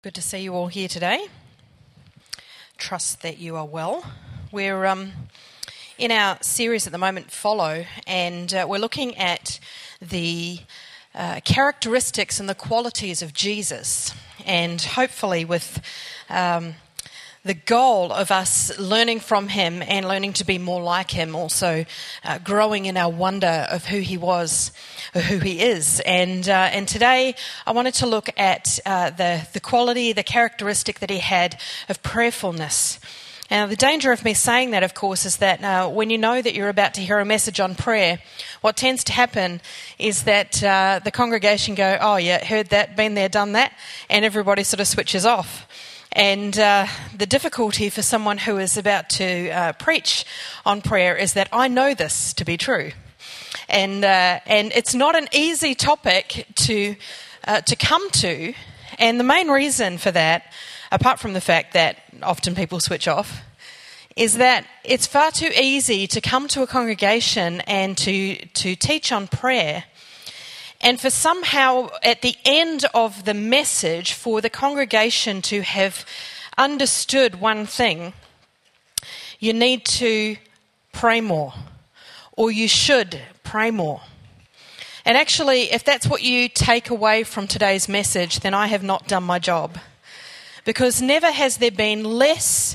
Good to see you all here today. Trust that you are well. We're in our series at the moment, Follow, and we're looking at the characteristics and the qualities of Jesus, and hopefully with the goal of us learning from him and learning to be more like him, also growing in our wonder of who he was, or who he is. And today I wanted to look at the quality, the characteristic that he had of prayerfulness. Now, the danger of me saying that, of course, is that when you know that you're about to hear a message on prayer, what tends to happen is that the congregation go, "Oh yeah, heard that, been there, done that," and everybody sort of switches off. And the difficulty for someone who is about to preach on prayer is that I know this to be true. And it's not an easy topic to come to. And the main reason for that, apart from the fact that often people switch off, is that it's far too easy to come to a congregation and to teach on prayer, and for somehow at the end of the message for the congregation to have understood one thing: you need to pray more, or you should pray more. And actually, if that's what you take away from today's message, then I have not done my job. Because never has there been a less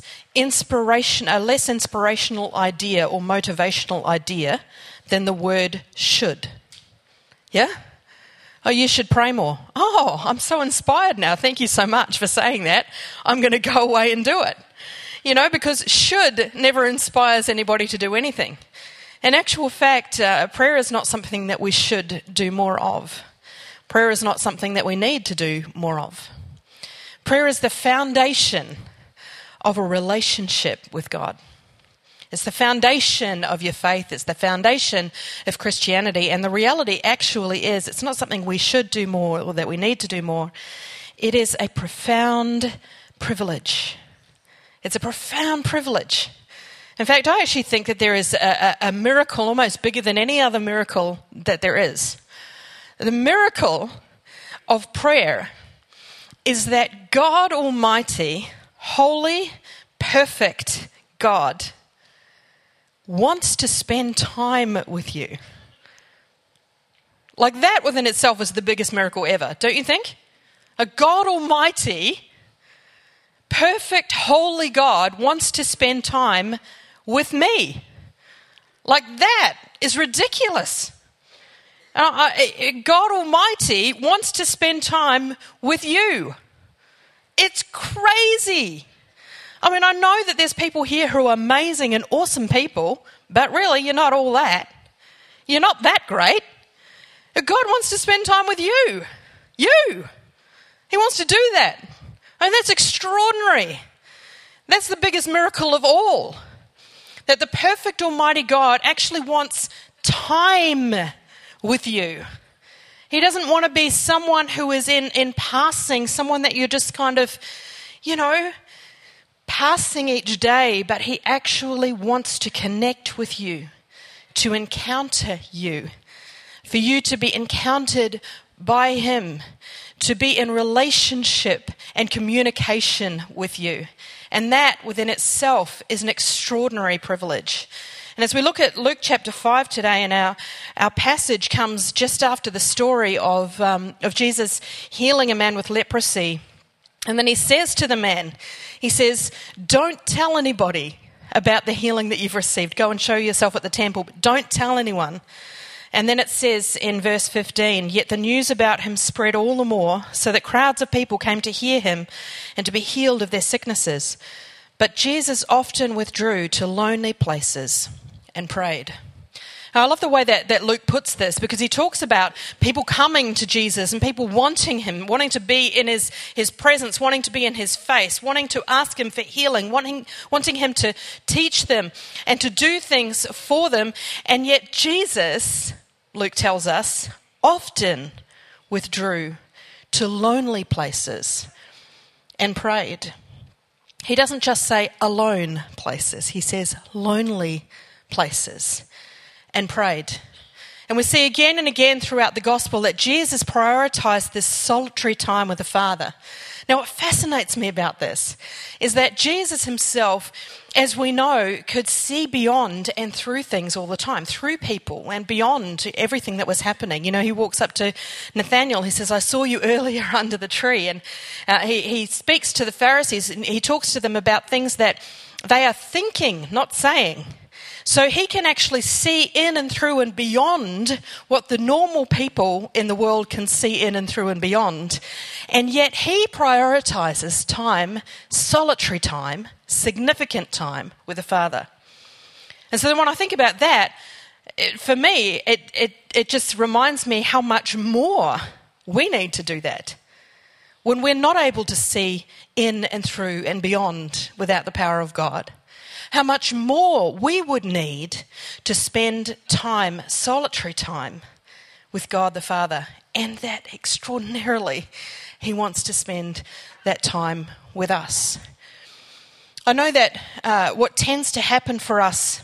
inspirational idea or motivational idea than the word should. Yeah? Oh, you should pray more. Oh, I'm so inspired now. Thank you so much for saying that. I'm going to go away and do it. You know, because should never inspires anybody to do anything. In actual fact, prayer is not something that we should do more of. Prayer is not something that we need to do more of. Prayer is the foundation of a relationship with God. It's the foundation of your faith. It's the foundation of Christianity. And the reality actually is it's not something we should do more or that we need to do more. It is a profound privilege. It's a profound privilege. In fact, I actually think that there is a miracle almost bigger than any other miracle that there is. The miracle of prayer is that God Almighty, holy, perfect God, wants to spend time with you. Like that within itself is the biggest miracle ever, don't you think? A God Almighty, perfect, holy God wants to spend time with me. Like that is ridiculous. God Almighty wants to spend time with you. It's crazy. I mean, I know that there's people here who are amazing and awesome people, but really you're not all that. You're not that great. God wants to spend time with you. You. He wants to do that. I mean, that's extraordinary. That's the biggest miracle of all. That the perfect Almighty God actually wants time with you. He doesn't want to be someone who is in passing, someone that you're just kind of, passing each day, but he actually wants to connect with you, to encounter you, for you to be encountered by him, to be in relationship and communication with you. And that within itself is an extraordinary privilege. And as we look at Luke chapter 5 today, and our passage comes just after the story of Jesus healing a man with leprosy. And then he says to the man, he says, "Don't tell anybody about the healing that you've received. Go and show yourself at the temple, but don't tell anyone." And then it says in verse 15, "Yet the news about him spread all the more, so that crowds of people came to hear him and to be healed of their sicknesses. But Jesus often withdrew to lonely places and prayed." Now, I love the way that Luke puts this, because he talks about people coming to Jesus and people wanting him, wanting to be in his presence, wanting to be in his face, wanting to ask him for healing, wanting him to teach them and to do things for them. And yet Jesus, Luke tells us, often withdrew to lonely places and prayed. He doesn't just say alone places, he says lonely places and prayed. And we see again and again throughout the gospel that Jesus prioritized this solitary time with the Father. Now, what fascinates me about this is that Jesus himself, as we know, could see beyond and through things all the time, through people and beyond everything that was happening. You know, he walks up to Nathanael, he says, I saw you earlier under the tree. And he speaks to the Pharisees and he talks to them about things that they are thinking, not saying. So he can actually see in and through and beyond what the normal people in the world can see in and through and beyond. And yet he prioritizes time, solitary time, significant time with the Father. And so then when I think about that, for me, it just reminds me how much more we need to do that. When we're not able to see in and through and beyond without the power of God. How much more we would need to spend time, solitary time, with God the Father. And that extraordinarily, he wants to spend that time with us. I know that what tends to happen for us,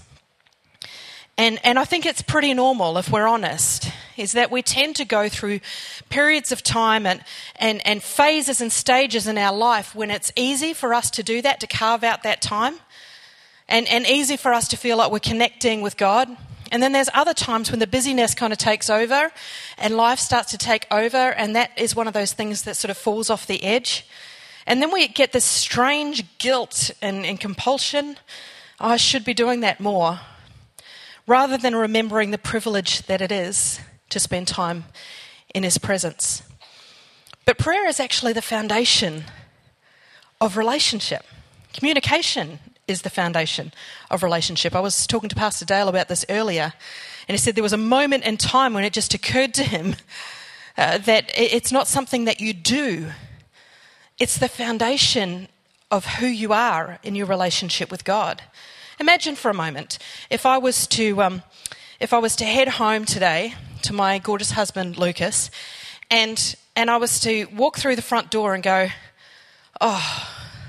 and I think it's pretty normal if we're honest, is that we tend to go through periods of time and phases and stages in our life when it's easy for us to do that, to carve out that time. And easy for us to feel like we're connecting with God. And then there's other times when the busyness kind of takes over and life starts to take over, and that is one of those things that sort of falls off the edge. And then we get this strange guilt and compulsion. Oh, I should be doing that more. Rather than remembering the privilege that it is to spend time in his presence. But prayer is actually the foundation of relationship. Communication is the foundation of relationship. I was talking to Pastor Dale about this earlier, and he said there was a moment in time when it just occurred to him that it's not something that you do. It's the foundation of who you are in your relationship with God. Imagine for a moment if I was to head home today to my gorgeous husband Lucas, and I was to walk through the front door and go, oh,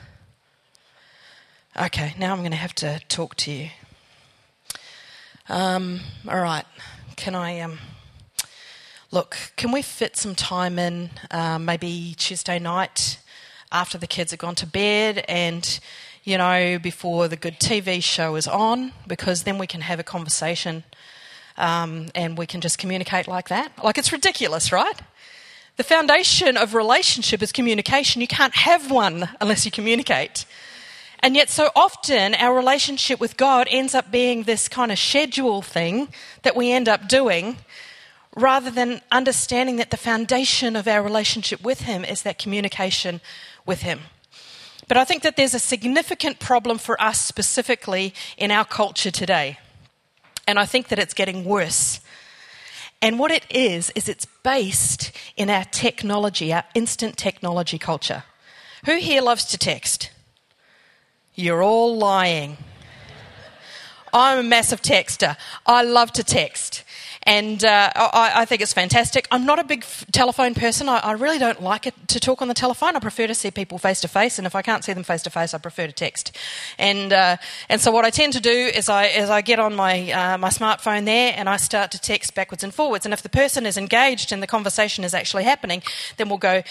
okay, now I'm going to have to talk to you. All right, can we fit some time in, maybe Tuesday night after the kids have gone to bed and, you know, before the good TV show is on, because then we can have a conversation and we can just communicate like that. Like, it's ridiculous, right? The foundation of relationship is communication. You can't have one unless you communicate. And yet so often our relationship with God ends up being this kind of schedule thing that we end up doing, rather than understanding that the foundation of our relationship with him is that communication with him. But I think that there's a significant problem for us specifically in our culture today. And I think that it's getting worse. And what it is it's based in our technology, our instant technology culture. Who here loves to text? You're all lying. I'm a massive texter. I love to text. And I think it's fantastic. I'm not a big telephone person. I really don't like it to talk on the telephone. I prefer to see people face to face. And if I can't see them face to face, I prefer to text. And so what I tend to do is I get on my my smartphone there and I start to text backwards and forwards. And if the person is engaged and the conversation is actually happening, then we'll go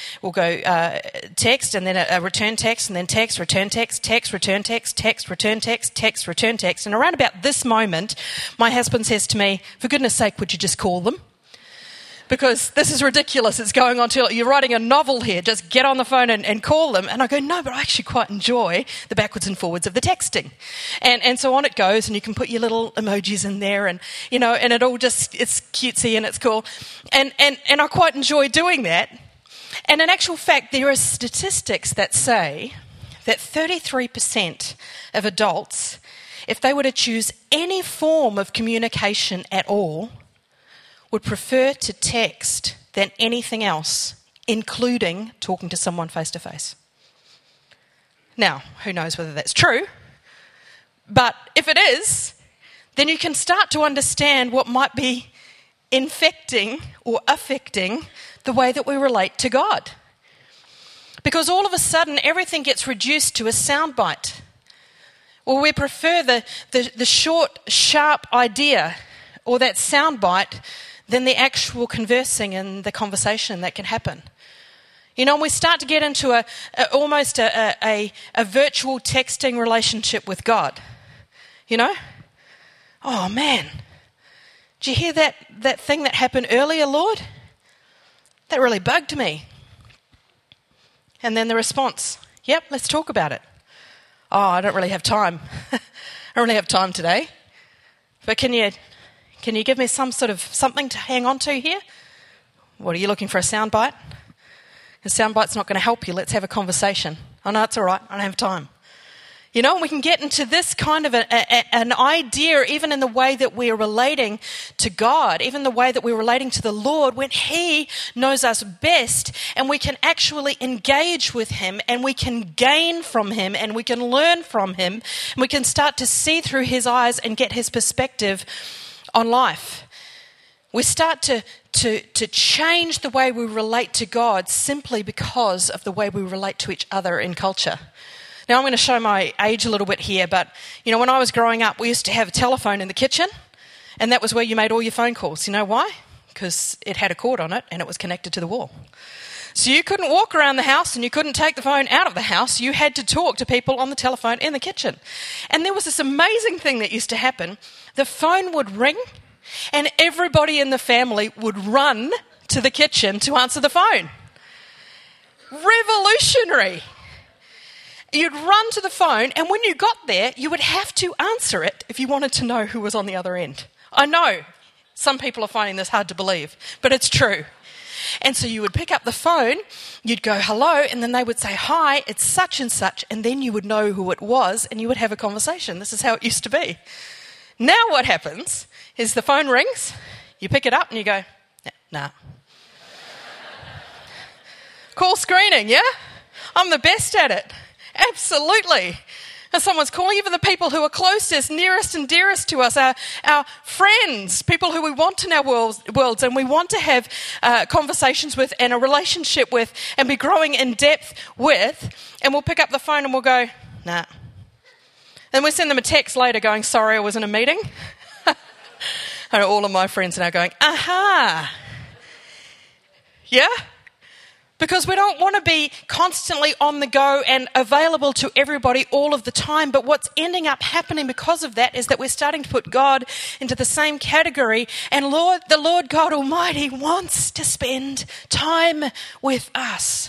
text and then a return text and then text, return text, text, return text, text, return text, text, return text. And around about this moment, my husband says to me, "For goodness sake, would you just call them? Because this is ridiculous. It's going on till you're writing a novel here. Just get on the phone and call them." And I go, "No, but I actually quite enjoy the backwards and forwards of the texting." And so on it goes, and you can put your little emojis in there, and you know, and it all just, it's cutesy and it's cool. And I quite enjoy doing that. And in actual fact, there are statistics that say that 33% of adults, if they were to choose any form of communication at all, would prefer to text than anything else, including talking to someone face to face. Now, who knows whether that's true? But if it is, then you can start to understand what might be infecting or affecting the way that we relate to God. Because all of a sudden, everything gets reduced to a soundbite. Or we prefer the short, sharp idea or that soundbite than the actual conversing and the conversation that can happen. You know, and we start to get into almost a virtual texting relationship with God. You know? Oh, man. Did you hear that thing that happened earlier, Lord? That really bugged me. And then the response, yep, let's talk about it. Oh, I don't really have time. I don't really have time today. But can you give me some sort of something to hang on to here? What, are you looking for a soundbite? A soundbite's not going to help you. Let's have a conversation. Oh, no, it's all right. I don't have time. You know, we can get into this kind of an idea, even in the way that we're relating to God, even the way that we're relating to the Lord, when He knows us best, and we can actually engage with Him, and we can gain from Him, and we can learn from Him, and we can start to see through His eyes and get His perspective on life. We start to change the way we relate to God simply because of the way we relate to each other in culture. Now, I'm going to show my age a little bit here, but, you know, when I was growing up, we used to have a telephone in the kitchen, and that was where you made all your phone calls. You know why? Because it had a cord on it, and it was connected to the wall. So you couldn't walk around the house, and you couldn't take the phone out of the house. You had to talk to people on the telephone in the kitchen. And there was this amazing thing that used to happen. The phone would ring, and everybody in the family would run to the kitchen to answer the phone. Revolutionary. You'd run to the phone, and when you got there, you would have to answer it if you wanted to know who was on the other end. I know some people are finding this hard to believe, but it's true. And so you would pick up the phone, you'd go, hello, and then they would say, hi, it's such and such, and then you would know who it was, and you would have a conversation. This is how it used to be. Now what happens is the phone rings, you pick it up, and you go, nah. Call screening, yeah? I'm the best at it. Absolutely. And someone's calling, even the people who are closest, nearest and dearest to us, our friends, people who we want in our worlds and we want to have conversations with and a relationship with and be growing in depth with, and we'll pick up the phone and we'll go, nah. And we'll send them a text later going, sorry, I was in a meeting. And all of my friends are now going, aha. Yeah? Because we don't want to be constantly on the go and available to everybody all of the time. But what's ending up happening because of that is that we're starting to put God into the same category. And the Lord God Almighty wants to spend time with us.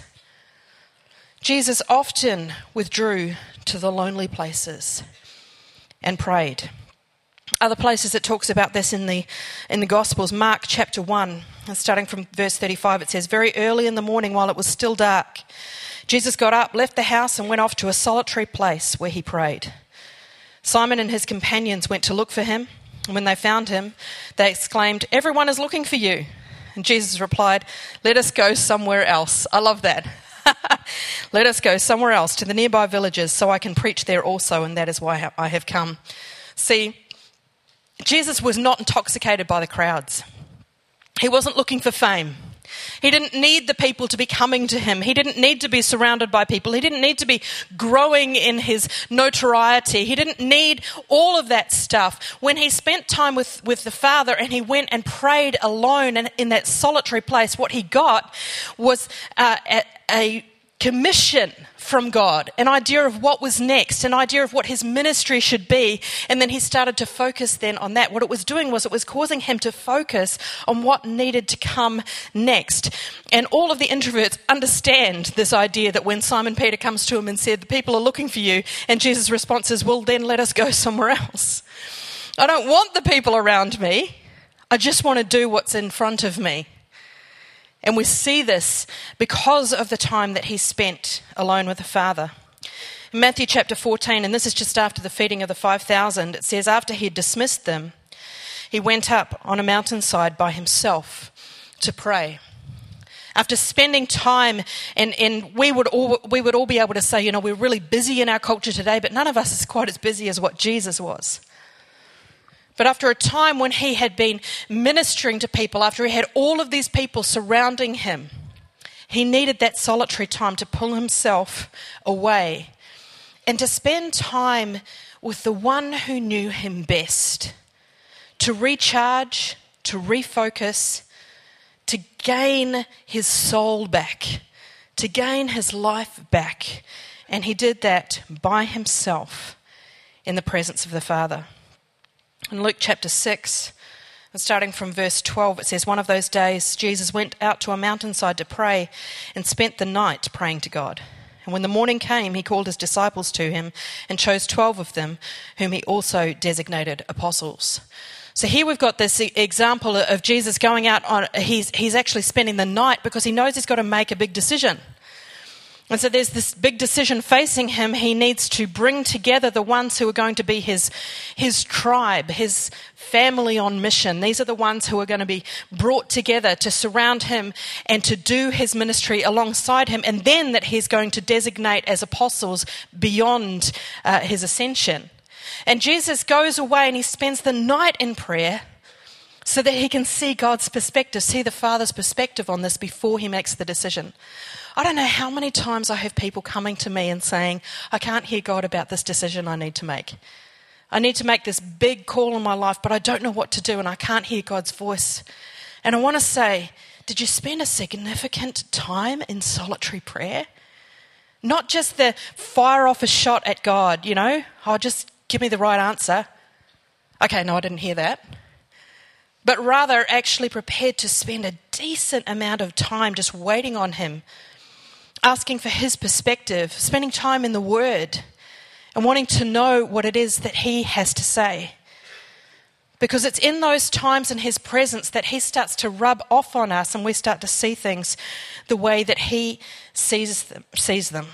Jesus often withdrew to the lonely places and prayed. Other places it talks about this in the Gospels. Mark chapter 1, and starting from verse 35, it says, very early in the morning while it was still dark, Jesus got up, left the house and went off to a solitary place where he prayed. Simon and his companions went to look for him, and when they found him, they exclaimed, everyone is looking for you. And Jesus replied, let us go somewhere else. I love that. Let us go somewhere else to the nearby villages so I can preach there also, and that is why I have come. See, Jesus was not intoxicated by the crowds. He wasn't looking for fame. He didn't need the people to be coming to him. He didn't need to be surrounded by people. He didn't need to be growing in his notoriety. He didn't need all of that stuff. When he spent time with the Father and he went and prayed alone and in that solitary place, what he got was a commission from God, an idea of what was next, an idea of what his ministry should be, and then he started to focus then on that. What it was doing was it was causing him to focus on what needed to come next. And all of the introverts understand this idea that when Simon Peter comes to him and said, the people are looking for you, and Jesus' response is, well, then let us go somewhere else. I don't want the people around me. I just want to do what's in front of me. And we see this because of the time that he spent alone with the Father. In Matthew chapter 14, and this is just after the feeding of the 5,000, it says, after he had dismissed them, he went up on a mountainside by himself to pray. After spending time, and we would all be able to say, you know, we're really busy in our culture today, but none of us is quite as busy as what Jesus was. But after a time when he had been ministering to people, after he had all of these people surrounding him, he needed that solitary time to pull himself away and to spend time with the one who knew him best, to recharge, to refocus, to gain his soul back, to gain his life back. And he did that by himself in the presence of the Father. In Luke chapter 6, and starting from verse 12, it says, "One of those days Jesus went out to a mountainside to pray and spent the night praying to God. And when the morning came, he called his disciples to him and chose 12 of them, whom he also designated apostles." So here we've got this example of Jesus going out on, he's actually spending the night because he knows he's got to make a big decision. And so there's this big decision facing him. He needs to bring together the ones who are going to be his tribe, his family on mission. These are the ones who are going to be brought together to surround him and to do his ministry alongside him, and then that he's going to designate as apostles beyond his ascension. And Jesus goes away and he spends the night in prayer so that he can see God's perspective, see the Father's perspective on this before he makes the decision. I don't know how many times I have people coming to me and saying, "I can't hear God about this decision I need to make. I need to make this big call in my life, but I don't know what to do and I can't hear God's voice." And I want to say, did you spend a significant time in solitary prayer? Not just the fire off a shot at God, just give me the right answer. Okay, no, I didn't hear that. But rather actually prepared to spend a decent amount of time just waiting on him, asking for his perspective, spending time in the Word, and wanting to know what it is that he has to say. Because it's in those times in his presence that he starts to rub off on us and we start to see things the way that he sees them.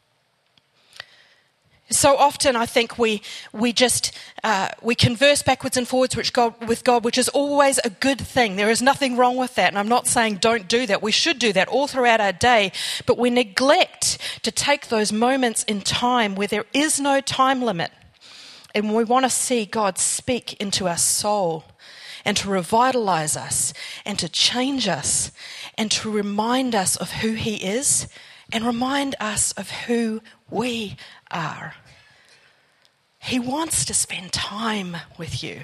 So often I think we converse backwards and forwards with God, which is always a good thing. There is nothing wrong with that. And I'm not saying don't do that. We should do that all throughout our day. But we neglect to take those moments in time where there is no time limit. And we want to see God speak into our soul and to revitalize us and to change us and to remind us of who he is and remind us of who we are. He wants to spend time with you.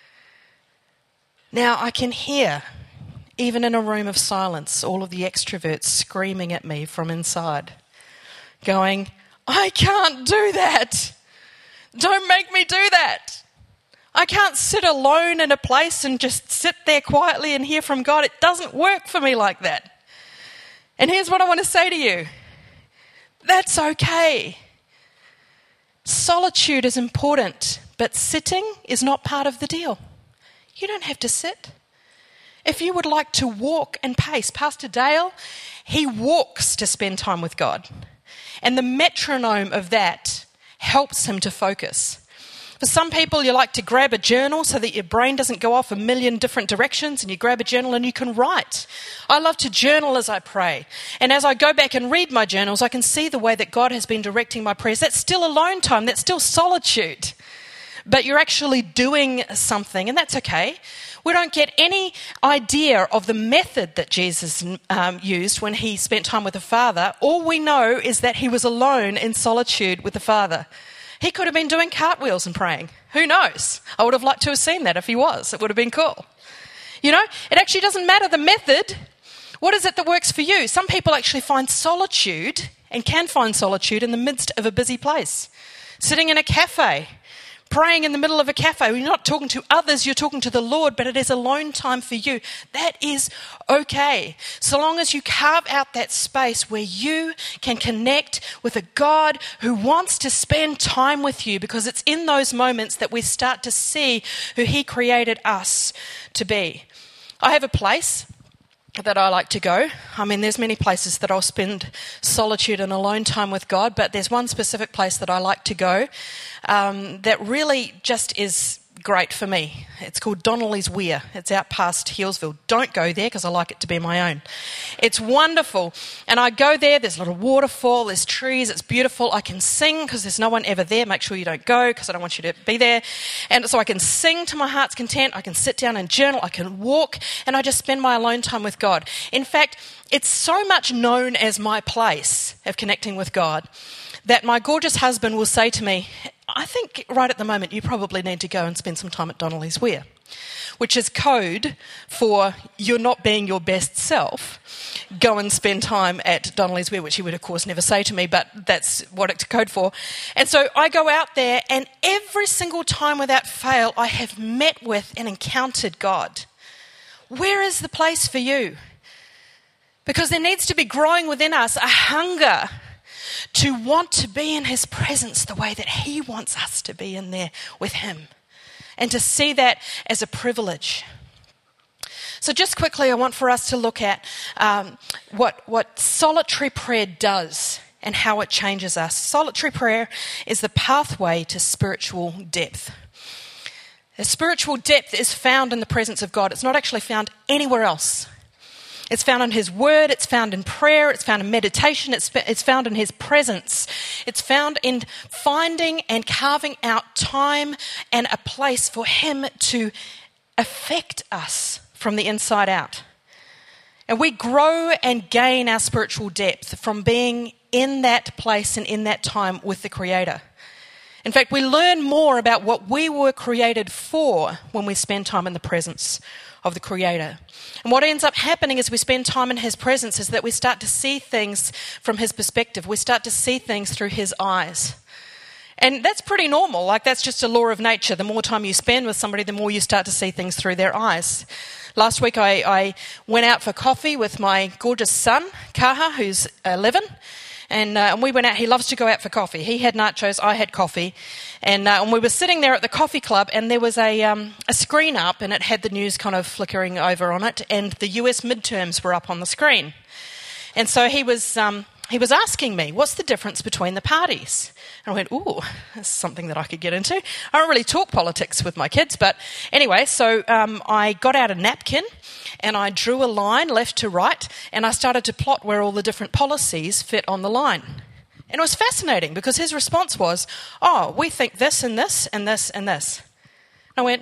Now, I can hear, even in a room of silence, all of the extroverts screaming at me from inside, going, "I can't do that. Don't make me do that. I can't sit alone in a place and just sit there quietly and hear from God. It doesn't work for me like that." And here's what I want to say to you. That's okay. Solitude is important, but sitting is not part of the deal. You don't have to sit. If you would like to walk and pace, Pastor Dale, he walks to spend time with God. And the metronome of that helps him to focus. For some people, you like to grab a journal so that your brain doesn't go off a million different directions, and you grab a journal and you can write. I love to journal as I pray. And as I go back and read my journals, I can see the way that God has been directing my prayers. That's still alone time. That's still solitude. But you're actually doing something, and that's okay. We don't get any idea of the method that Jesus used when he spent time with the Father. All we know is that he was alone in solitude with the Father. He could have been doing cartwheels and praying. Who knows? I would have liked to have seen that if he was. It would have been cool. It actually doesn't matter the method. What is it that works for you? Some people actually find solitude and can find solitude in the midst of a busy place. Sitting in a cafe, praying in the middle of a cafe. You're not talking to others, you're talking to the Lord, but it is alone time for you. That is okay. So long as you carve out that space where you can connect with a God who wants to spend time with you, because it's in those moments that we start to see who he created us to be. I have a place that I like to go. There's many places that I'll spend solitude and alone time with God, but there's one specific place that I like to go that really just is great for me. It's called Donnelly's Weir. It's out past Healesville. Don't go there because I like it to be my own. It's wonderful. And I go there, there's a little waterfall, there's trees, it's beautiful. I can sing because there's no one ever there. Make sure you don't go because I don't want you to be there. And so I can sing to my heart's content. I can sit down and journal. I can walk, and I just spend my alone time with God. In fact, it's so much known as my place of connecting with God that my gorgeous husband will say to me, I think right at the moment you probably need to go and spend some time at Donnelly's Weir, which is code for you're not being your best self. Go and spend time at Donnelly's Weir, which he would, of course, never say to me, but that's what it's code for. And so I go out there, and every single time without fail, I have met with and encountered God. Where is the place for you? Because there needs to be growing within us a hunger to want to be in his presence the way that he wants us to be in there with him, and to see that as a privilege. So just quickly, I want for us to look at what solitary prayer does and how it changes us. Solitary prayer is the pathway to spiritual depth. The spiritual depth is found in the presence of God. It's not actually found anywhere else. It's found in his word, it's found in prayer, it's found in meditation, it's found in his presence. It's found in finding and carving out time and a place for him to affect us from the inside out. And we grow and gain our spiritual depth from being in that place and in that time with the Creator. In fact, we learn more about what we were created for when we spend time in the presence of the Creator. And what ends up happening as we spend time in his presence is that we start to see things from his perspective. We start to see things through his eyes. And that's pretty normal. Like, that's just a law of nature. The more time you spend with somebody, the more you start to see things through their eyes. Last week I went out for coffee with my gorgeous son, Kaha, who's 11. And we went out. He loves to go out for coffee. He had nachos, I had coffee. And we were sitting there at the coffee club, and there was a screen up, and it had the news kind of flickering over on it, and the US midterms were up on the screen. And so he was asking me, what's the difference between the parties? And I went, ooh, that's something that I could get into. I don't really talk politics with my kids, but anyway, so I got out a napkin and I drew a line left to right, and I started to plot where all the different policies fit on the line. And it was fascinating because his response was, oh, we think this and this and this and this. And I went,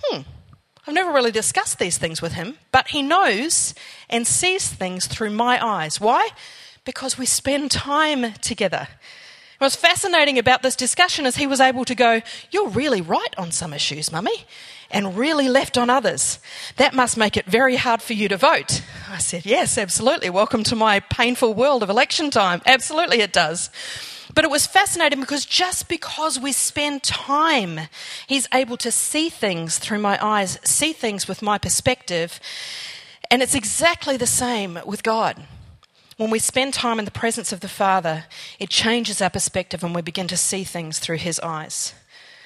I've never really discussed these things with him, but he knows and sees things through my eyes. Why? Because we spend time together. What's fascinating about this discussion is he was able to go, you're really right on some issues, Mummy, and really left on others. That must make it very hard for you to vote. I said, yes, absolutely. Welcome to my painful world of election time. Absolutely it does. But it was fascinating because just because we spend time, he's able to see things through my eyes, see things with my perspective. And it's exactly the same with God. When we spend time in the presence of the Father, it changes our perspective and we begin to see things through his eyes.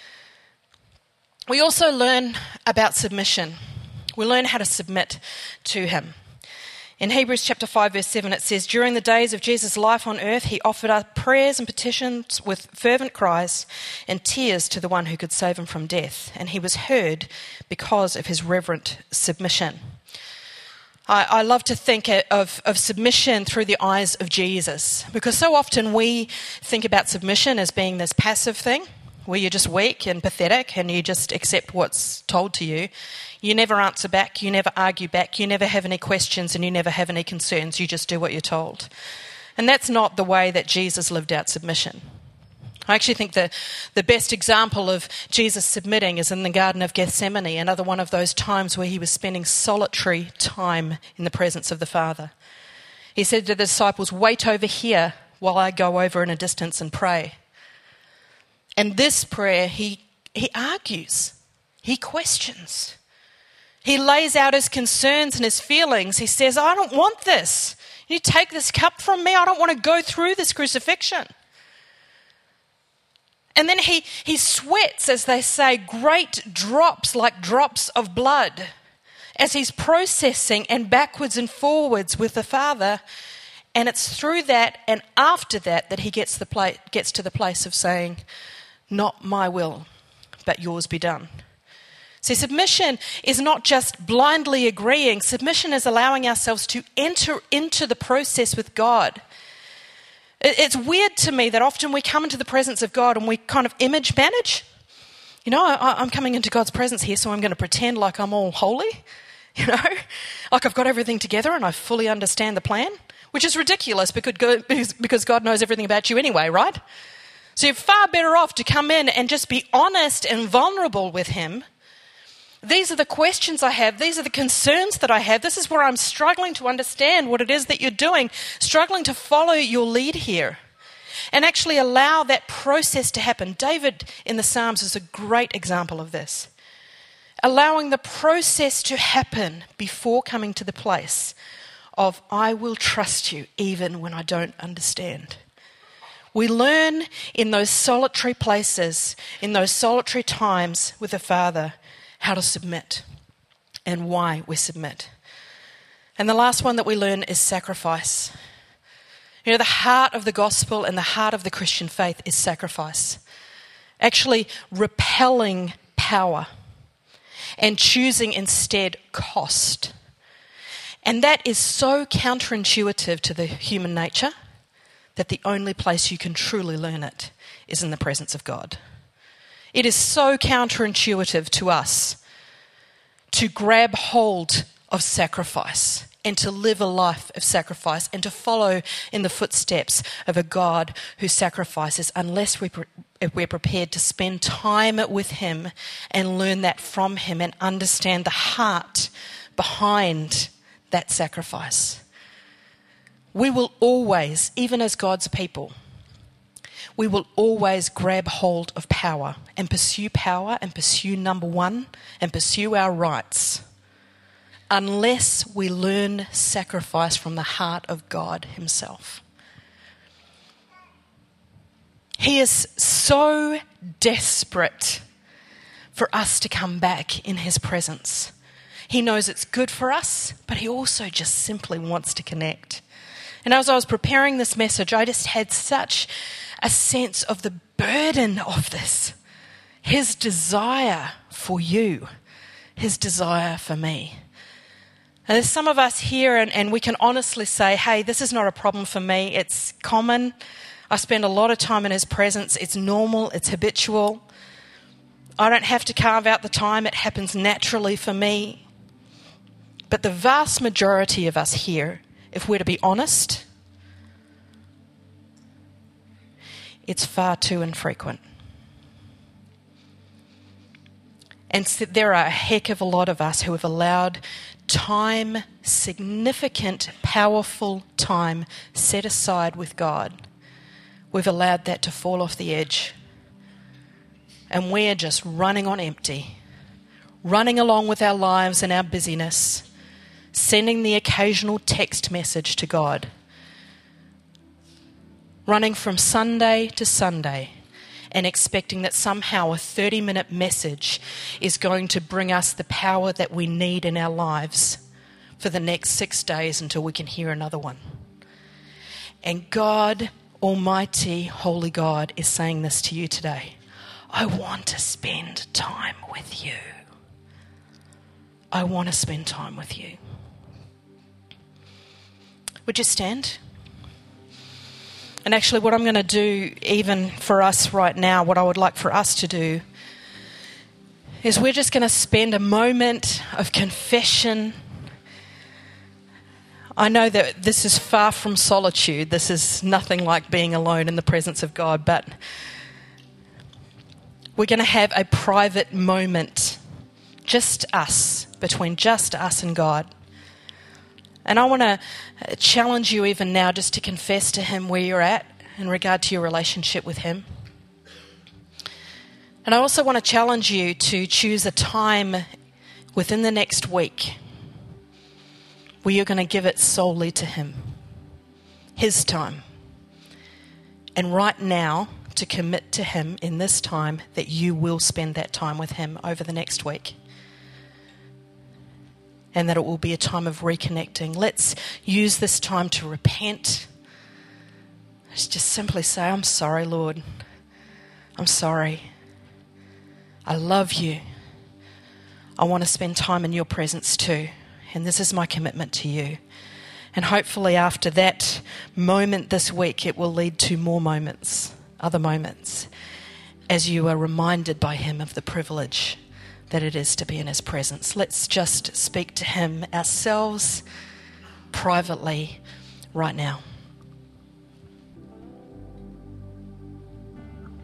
We also learn about submission. We learn how to submit to him. In Hebrews chapter 5 verse 7 it says, during the days of Jesus' life on earth, he offered up prayers and petitions with fervent cries and tears to the one who could save him from death. And he was heard because of his reverent submission. I love to think of submission through the eyes of Jesus, because so often we think about submission as being this passive thing where you're just weak and pathetic and you just accept what's told to you. You never answer back, you never argue back, you never have any questions and you never have any concerns, you just do what you're told. And that's not the way that Jesus lived out submission. I actually think the best example of Jesus submitting is in the Garden of Gethsemane, another one of those times where he was spending solitary time in the presence of the Father. He said to the disciples, wait over here while I go over in a distance and pray. And this prayer, he argues, he questions. He lays out his concerns and his feelings. He says, I don't want this. You take this cup from me. I don't want to go through this crucifixion. And then he sweats, as they say, great drops like drops of blood as he's processing and backwards and forwards with the Father. And it's through that and after that he gets to the place of saying, not my will, but yours be done. See, submission is not just blindly agreeing. Submission is allowing ourselves to enter into the process with God. It's weird to me that often we come into the presence of God and we kind of image manage. You know, I'm coming into God's presence here, so I'm going to pretend like I'm all holy, you know, like I've got everything together and I fully understand the plan, which is ridiculous because God knows everything about you anyway, right? So you're far better off to come in and just be honest and vulnerable with him. These are the questions I have. These are the concerns that I have. This is where I'm struggling to understand what it is that you're doing, struggling to follow your lead here, and actually allow that process to happen. David in the Psalms is a great example of this. Allowing the process to happen before coming to the place of, I will trust you even when I don't understand. We learn in those solitary places, in those solitary times with the Father, how to submit and why we submit. And the last one that we learn is sacrifice. You know, the heart of the gospel and the heart of the Christian faith is sacrifice. Actually repelling power and choosing instead cost. And that is so counterintuitive to the human nature that the only place you can truly learn it is in the presence of God. It is so counterintuitive to us to grab hold of sacrifice and to live a life of sacrifice and to follow in the footsteps of a God who sacrifices unless we're prepared to spend time with him and learn that from him and understand the heart behind that sacrifice. We will always, even as God's people, we will always grab hold of power and pursue number one and pursue our rights unless we learn sacrifice from the heart of God himself. He is so desperate for us to come back in his presence. He knows it's good for us, but he also just simply wants to connect. And as I was preparing this message, I just had such a sense of the burden of this. His desire for you, his desire for me. And there's some of us here and we can honestly say, hey, this is not a problem for me. It's common. I spend a lot of time in his presence. It's normal. It's habitual. I don't have to carve out the time. It happens naturally for me. But the vast majority of us here, if we're to be honest, it's far too infrequent. And so there are a heck of a lot of us who have allowed time, significant, powerful time set aside with God. We've allowed that to fall off the edge. And we're just running on empty, running along with our lives and our busyness, sending the occasional text message to God, running from Sunday to Sunday and expecting that somehow a 30-minute message is going to bring us the power that we need in our lives for the next 6 days until we can hear another one. And God, Almighty, Holy God, is saying this to you today. I want to spend time with you. I want to spend time with you. Would you stand? And actually what I'm going to do, even for us right now, what I would like for us to do is we're just going to spend a moment of confession. I know that this is far from solitude. This is nothing like being alone in the presence of God, but we're going to have a private moment, just us, between just us and God. And I want to challenge you even now just to confess to him where you're at in regard to your relationship with him. And I also want to challenge you to choose a time within the next week where you're going to give it solely to him, his time. And right now, to commit to him in this time that you will spend that time with him over the next week. And that it will be a time of reconnecting. Let's use this time to repent. Let's just simply say, I'm sorry, Lord. I'm sorry. I love you. I want to spend time in your presence too. And this is my commitment to you. And hopefully after that moment this week, it will lead to more moments, other moments, as you are reminded by him of the privilege that it is to be in his presence. Let's just speak to him ourselves privately right now.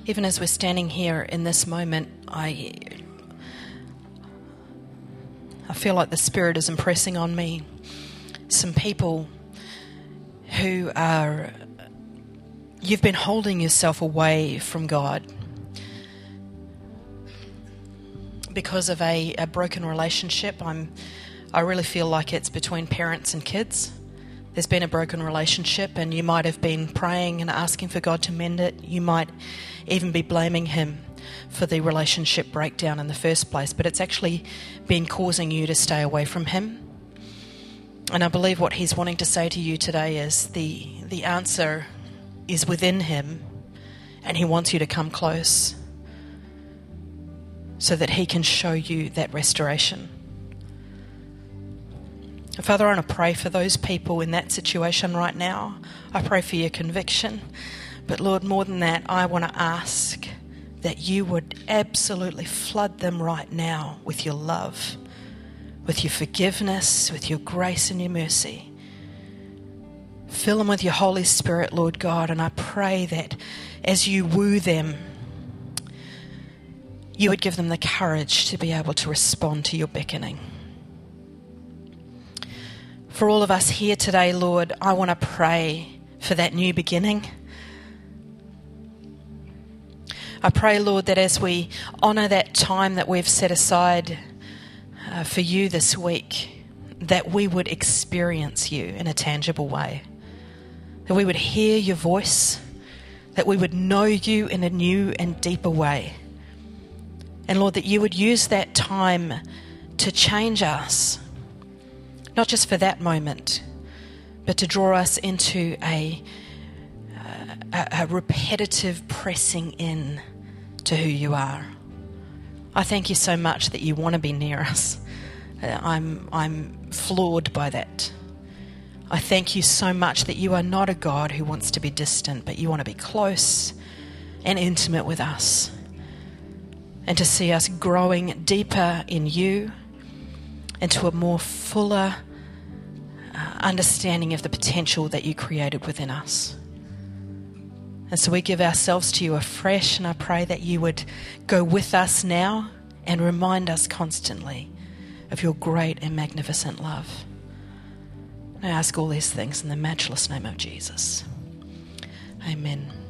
Even as we're standing here in this moment, I feel like the Spirit is impressing on me some people who are, you've been holding yourself away from God because of a broken relationship. I really feel like it's between parents and kids. There's been a broken relationship, and you might have been praying and asking for God to mend it. You might even be blaming Him for the relationship breakdown in the first place, but it's actually been causing you to stay away from Him. And I believe what He's wanting to say to you today is the answer is within Him, and He wants you to come close so that He can show you that restoration. Father, I want to pray for those people in that situation right now. I pray for your conviction. But Lord, more than that, I want to ask that you would absolutely flood them right now with your love, with your forgiveness, with your grace and your mercy. Fill them with your Holy Spirit, Lord God, and I pray that as you woo them, you would give them the courage to be able to respond to your beckoning. For all of us here today, Lord, I want to pray for that new beginning. I pray, Lord, that as we honour that time that we've set aside for you this week, that we would experience you in a tangible way, that we would hear your voice, that we would know you in a new and deeper way. And Lord, that you would use that time to change us, not just for that moment, but to draw us into a repetitive pressing in to who you are. I thank you so much that you want to be near us. I'm floored by that. I thank you so much that you are not a God who wants to be distant, but you want to be close and intimate with us, and to see us growing deeper in you and to a more fuller understanding of the potential that you created within us. And so we give ourselves to you afresh, and I pray that you would go with us now and remind us constantly of your great and magnificent love. I ask all these things in the matchless name of Jesus. Amen.